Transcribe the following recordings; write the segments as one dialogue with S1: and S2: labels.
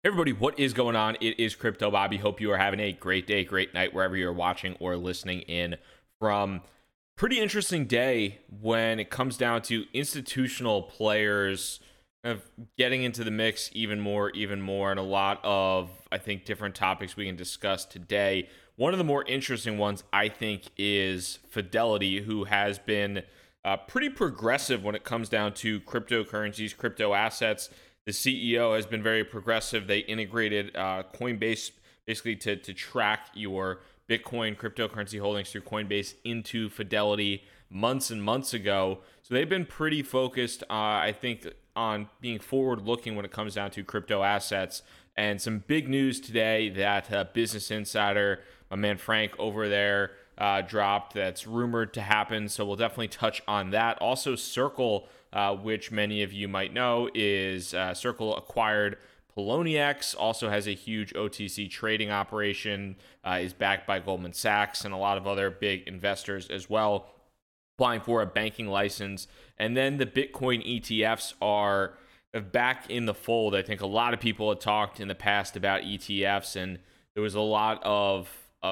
S1: Everybody, what is going on? It is Crypto Bobby. Hope you are having a great day, great night, wherever you're watching or listening in from. Pretty interesting day when it comes down to institutional players kind of getting into the mix even more, and a lot of, I think, different topics we can discuss today. One of the more interesting ones, I think, is Fidelity, who has been pretty progressive when it comes down to cryptocurrencies, crypto assets. The CEO has been very progressive. They integrated Coinbase basically to track your Bitcoin cryptocurrency holdings through Coinbase into Fidelity months and months ago. So they've been pretty focused, I think, on being forward looking when it comes down to crypto assets. And some big news today that Business Insider, my man Frank over there, dropped that's rumored to happen. So we'll definitely touch on that. Also, Circle, which many of you might know, is Circle acquired Poloniex, also has a huge OTC trading operation, is backed by Goldman Sachs and a lot of other big investors as well, applying for a banking license. And then the Bitcoin ETFs are back in the fold. I think a lot of people had talked in the past about ETFs, and there was a lot of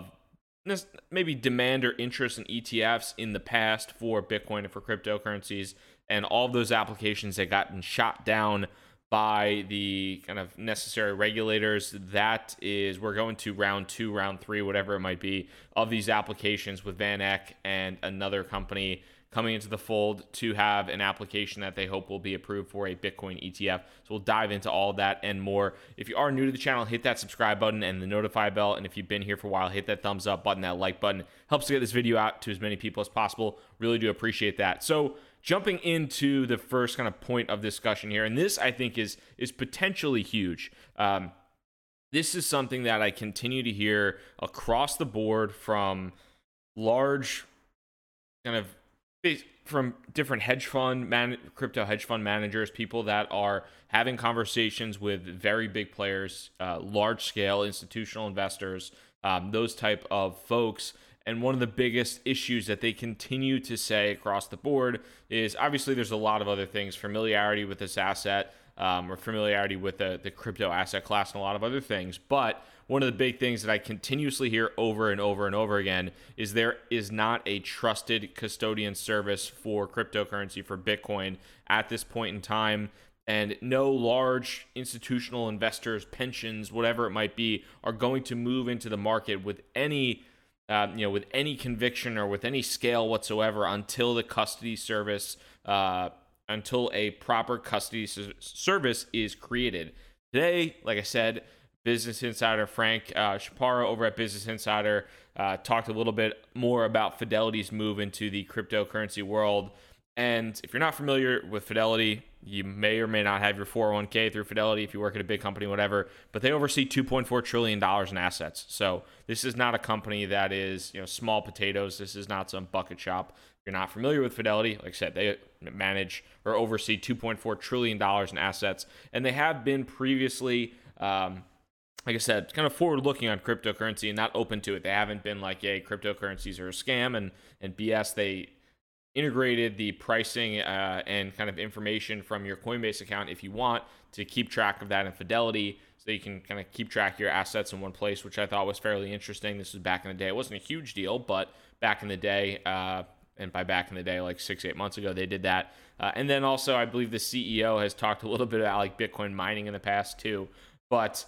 S1: maybe demand or interest in ETFs in the past for Bitcoin and for cryptocurrencies, and all of those applications had gotten shot down by the kind of necessary regulators. That is, we're going to round 2, round 3, whatever it might be, of these applications with VanEck and another company coming into the fold to have an application that they hope will be approved for a Bitcoin ETF. So we'll dive into all of that and more. If you are new to the channel, hit that subscribe button and the notify bell. And if you've been here for a while, hit that thumbs up button, that like button. Helps to get this video out to as many people as possible. Really do appreciate that. So jumping into the first kind of point of discussion here, and this I think is potentially huge. This is something that I continue to hear across the board from large kind of from different crypto hedge fund managers, people that are having conversations with very big players, large scale institutional investors, those type of folks. And one of the biggest issues that they continue to say across the board is, obviously there's a lot of other things, familiarity with this asset, or familiarity with the crypto asset class, and a lot of other things. But one of the big things that I continuously hear over and over and over again is there is not a trusted custodian service for cryptocurrency, for Bitcoin at this point in time. And no large institutional investors, pensions, whatever it might be, are going to move into the market with any with any conviction or with any scale whatsoever until the custody service, until a proper custody service is created. Today, like I said, Business Insider Frank Chaparro over at Business Insider talked a little bit more about Fidelity's move into the cryptocurrency world. And if you're not familiar with Fidelity, you may or may not have your 401k through Fidelity if you work at a big company, whatever, but they oversee $2.4 trillion in assets. So this is not a company that is, small potatoes. This is not some bucket shop. If you're not familiar with Fidelity, like I said, they manage or oversee $2.4 trillion in assets. And they have been previously, like I said, kind of forward looking on cryptocurrency and not open to it. They haven't been like, yeah, cryptocurrencies are a scam and BS. They integrated the pricing and kind of information from your Coinbase account if you want to keep track of that in Fidelity, so you can kind of keep track of your assets in one place, which I thought was fairly interesting. This was back in the day. It wasn't a huge deal, but back in the day, and by back in the day, like 6-8 months ago, they did that. And then also, I believe the CEO has talked a little bit about like Bitcoin mining in the past too. But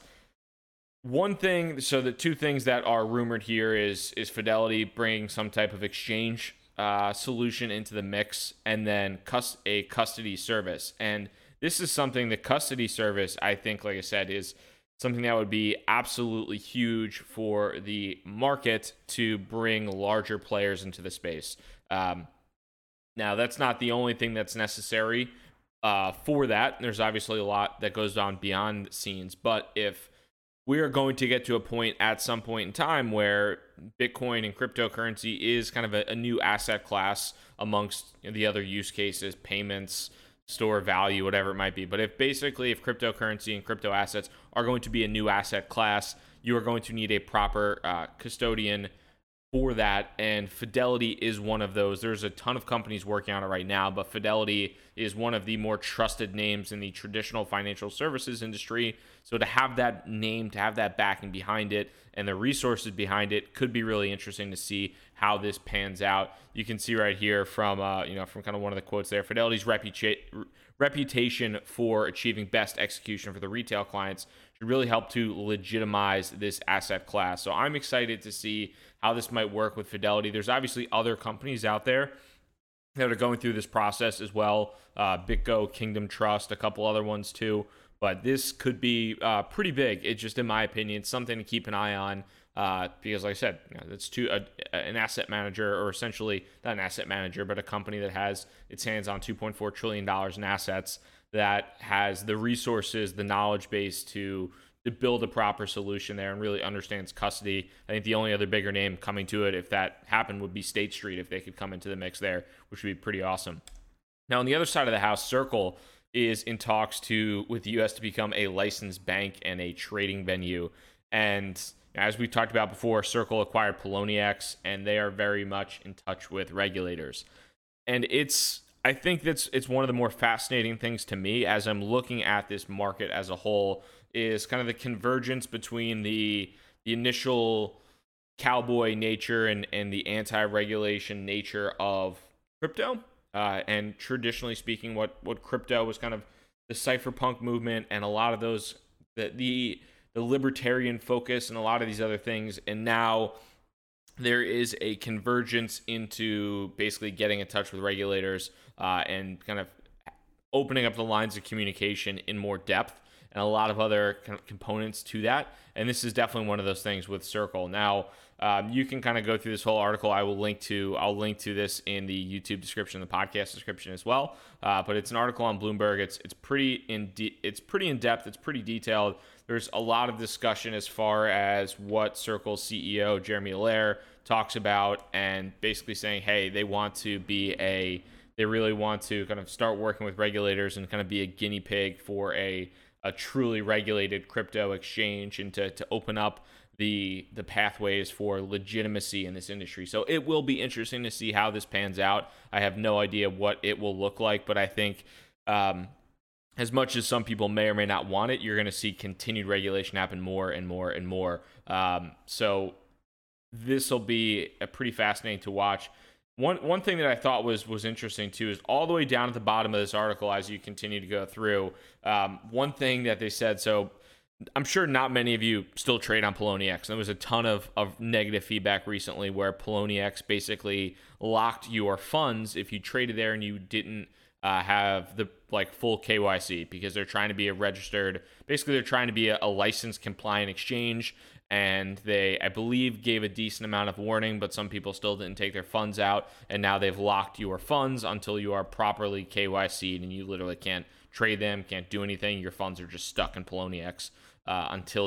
S1: one thing, so the two things that are rumored here is Fidelity bringing some type of exchange solution into the mix, and then a custody service. And this is something, the custody service, I think, like I said, is something that would be absolutely huge for the market to bring larger players into the space. Now, that's not the only thing that's necessary for that. There's obviously a lot that goes on behind the scenes, but if we are going to get to a point at some point in time where Bitcoin and cryptocurrency is kind of a new asset class amongst the other use cases, payments, store value, whatever it might be. But if cryptocurrency and crypto assets are going to be a new asset class, you are going to need a proper custodian for that, and Fidelity is one of those. There's a ton of companies working on it right now, but Fidelity is one of the more trusted names in the traditional financial services industry. So to have that name, to have that backing behind it, and the resources behind it could be really interesting to see how this pans out. You can see right here from from kind of one of the quotes there, Fidelity's reputation for achieving best execution for the retail clients should really help to legitimize this asset class. So I'm excited to see how this might work with Fidelity. There's obviously other companies out there that are going through this process as well. BitGo, Kingdom Trust, a couple other ones too. But this could be pretty big. It's just, in my opinion, something to keep an eye on because, like I said, it's an asset manager, or essentially not an asset manager, but a company that has its hands on $2.4 trillion in assets, that has the resources, the knowledge base to build a proper solution there and really understands custody. I think the only other bigger name coming to it, if that happened, would be State Street, if they could come into the mix there, which would be pretty awesome. Now, on the other side of the house, Circle is in talks with the U.S. to become a licensed bank and a trading venue. And as we talked about before, Circle acquired Poloniex, and they are very much in touch with regulators. And I think it's one of the more fascinating things to me as I'm looking at this market as a whole, is kind of the convergence between the initial cowboy nature and the anti-regulation nature of crypto. And traditionally speaking, what crypto was kind of the cypherpunk movement, and a lot of those, the libertarian focus and a lot of these other things. And now there is a convergence into basically getting in touch with regulators and kind of opening up the lines of communication in more depth, and a lot of other kind of components to that. And this is definitely one of those things with Circle. Now, you can kind of go through this whole article. I'll link to this in the YouTube description, the podcast description as well. But it's an article on Bloomberg. It's pretty in depth. It's pretty detailed. There's a lot of discussion as far as what Circle's CEO Jeremy Allaire talks about, and basically saying, hey, they really want to kind of start working with regulators and kind of be a guinea pig for a truly regulated crypto exchange, and to open up the pathways for legitimacy in this industry. So it will be interesting to see how this pans out. I have no idea what it will look like, but I think as much as some people may or may not want it, you're going to see continued regulation happen more and more and more. So this will be a pretty fascinating to watch. One thing that I thought was interesting too is all the way down at the bottom of this article, as you continue to go through, one thing that they said, so I'm sure not many of you still trade on Poloniex. There was a ton of negative feedback recently where Poloniex basically locked your funds if you traded there and you didn't have the full KYC, because they're trying to be they're trying to be a licensed compliant exchange. And they, I believe, gave a decent amount of warning, but some people still didn't take their funds out. And now they've locked your funds until you are properly KYC'd, and you literally can't trade them, can't do anything. Your funds are just stuck in Poloniex until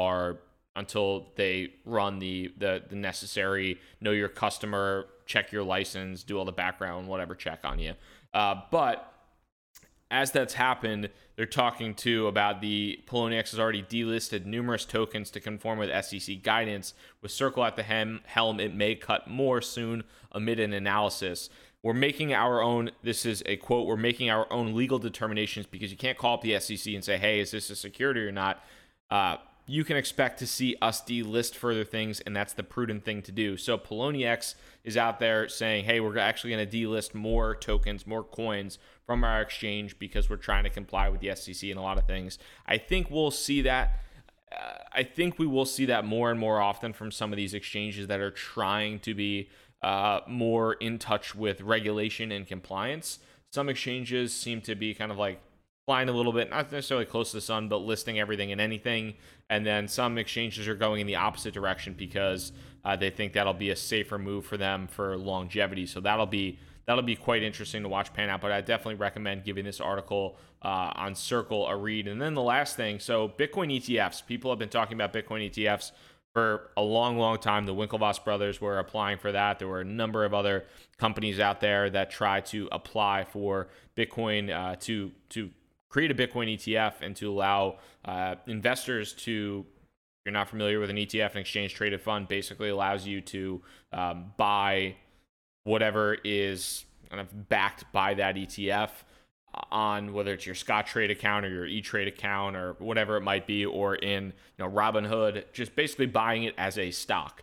S1: they run the necessary know your customer, check your license, do all the background, whatever check on you. But as that's happened, they're talking too about the Poloniex has already delisted numerous tokens to conform with SEC guidance. With Circle at the helm, it may cut more soon amid an analysis. We're making our own, this is a quote, we're making our own legal determinations, because you can't call up the SEC and say, hey, is this a security or not? You can expect to see us delist further things, and that's the prudent thing to do. So Poloniex is out there saying, hey, we're actually going to delist more tokens, more coins from our exchange, because we're trying to comply with the SEC and a lot of things. I think we'll see that. I think we will see that more and more often from some of these exchanges that are trying to be more in touch with regulation and compliance. Some exchanges seem to be kind of flying a little bit, not necessarily close to the sun, but listing everything and anything. And then some exchanges are going in the opposite direction because they think that'll be a safer move for them for longevity. So that'll be quite interesting to watch pan out. But I definitely recommend giving this article on Circle a read. And then the last thing, so Bitcoin ETFs. People have been talking about Bitcoin ETFs for a long, long time. The Winklevoss brothers were applying for that. There were a number of other companies out there that tried to apply for Bitcoin to create a Bitcoin ETF and to allow investors to you're not familiar with an ETF, an exchange traded fund basically allows you to buy whatever is kind of backed by that ETF on whether it's your Scottrade account or your E-Trade account or whatever it might be, or in Robinhood, just basically buying it as a stock.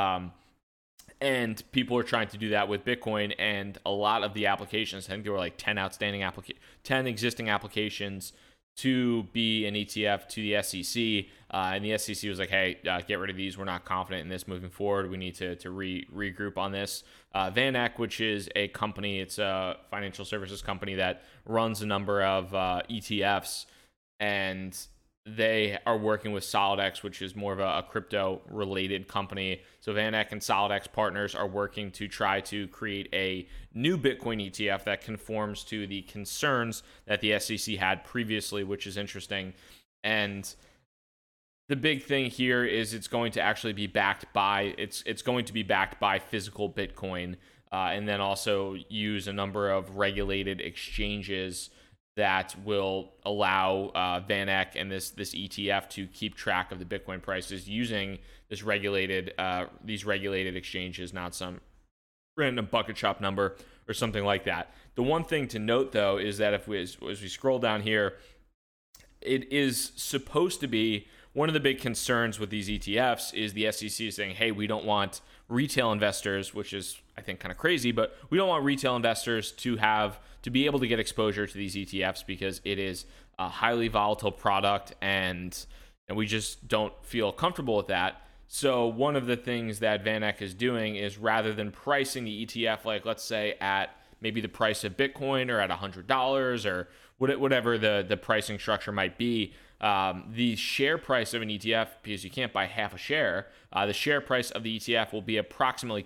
S1: And people are trying to do that with Bitcoin, and a lot of the applications, I think there were like 10 existing applications to be an ETF to the SEC, and the SEC was like, hey, get rid of these. We're not confident in this moving forward. We need to regroup on this. VanEck, which is a company, it's a financial services company that runs a number of ETFs, and they are working with SolidX, which is more of a crypto-related company. So VanEck and SolidX partners are working to try to create a new Bitcoin ETF that conforms to the concerns that the SEC had previously, which is interesting. And the big thing here is it's going to be backed by physical Bitcoin, and then also use a number of regulated exchanges that will allow VanEck and this ETF to keep track of the Bitcoin prices using these regulated exchanges, not some random bucket shop number or something like that. The one thing to note, though, is that as we scroll down here, it is supposed to be one of the big concerns with these ETFs is the SEC saying, hey, we don't want retail investors, which is, I think, kind of crazy, but we don't want retail investors to be able to get exposure to these ETFs because it is a highly volatile product, and we just don't feel comfortable with that. So one of the things that VanEck is doing is, rather than pricing the ETF, like let's say at maybe the price of Bitcoin or at $100 or whatever the pricing structure might be, the share price of an ETF, because you can't buy half a share, the share price of the ETF will be approximately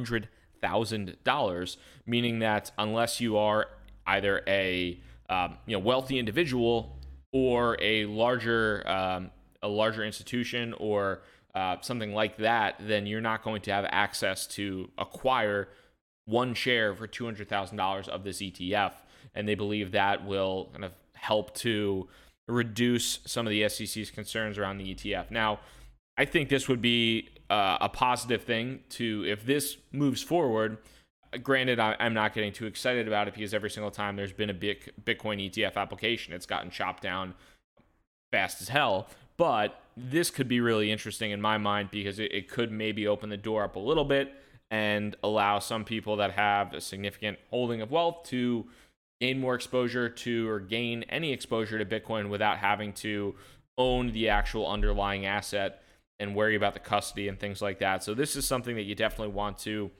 S1: $200,000, meaning that unless you are either a wealthy individual or a larger institution or something like that, then you're not going to have access to acquire one share for $200,000 of this ETF. And they believe that will kind of help to reduce some of the SEC's concerns around the ETF. Now, I think this would be a positive thing if this moves forward. Granted, I'm not getting too excited about it because every single time there's been a big Bitcoin ETF application, it's gotten chopped down fast as hell. But this could be really interesting in my mind because it could maybe open the door up a little bit and allow some people that have a significant holding of wealth to gain more exposure to, or gain any exposure to Bitcoin without having to own the actual underlying asset and worry about the custody and things like that. So this is something that you definitely want to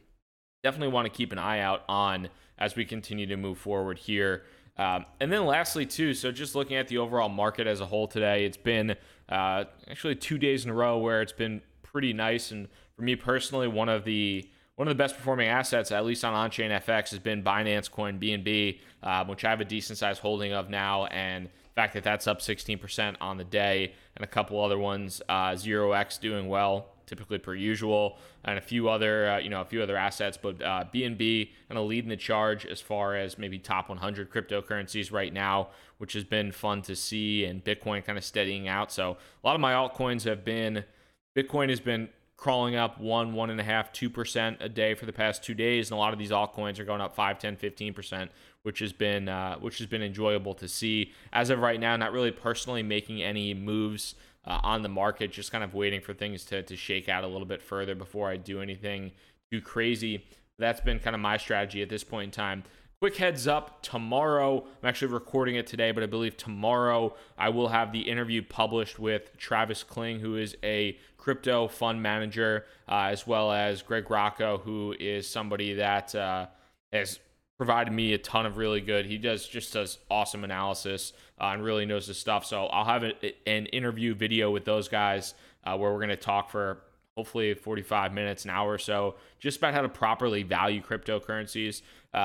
S1: keep an eye out on as we continue to move forward here. And then lastly too, so just looking at the overall market as a whole today, it's been actually 2 days in a row where it's been pretty nice. And for me personally, one of the best performing assets, at least on On-Chain FX, has been Binance Coin BNB, which I have a decent sized holding of now. And the fact that that's up 16% on the day, and a couple other ones, 0x doing well, typically per usual, and a few other assets. But BNB kind of leading the charge as far as maybe top 100 cryptocurrencies right now, which has been fun to see, and Bitcoin kind of steadying out. So a lot of my altcoins Bitcoin has been crawling up 1.5%, 2% a day for the past 2 days, and a lot of these altcoins are going up 5, 10, 15%, which has been enjoyable to see. As of right now, not really personally making any moves on the market, just kind of waiting for things to shake out a little bit further before I do anything too crazy. That's been kind of my strategy at this point in time. Quick heads up, tomorrow, I'm actually recording it today, but I believe tomorrow I will have the interview published with Travis Kling, who is a crypto fund manager, as well as Greg Rocco, who is somebody that has provided me a ton of really good. He does awesome analysis and really knows his stuff. So I'll have an interview video with those guys where we're going to talk for hopefully 45 minutes, an hour or so, just about how to properly value cryptocurrencies.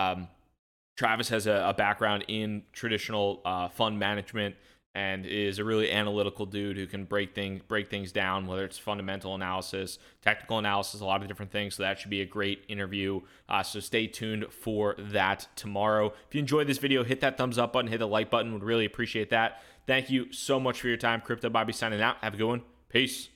S1: Travis has a background in traditional fund management and is a really analytical dude who can break things down, whether it's fundamental analysis, technical analysis, a lot of different things. So that should be a great interview. So stay tuned for that tomorrow. If you enjoyed this video, hit that thumbs up button, hit the like button. Would really appreciate that. Thank you so much for your time. Crypto Bobby signing out. Have a good one. Peace.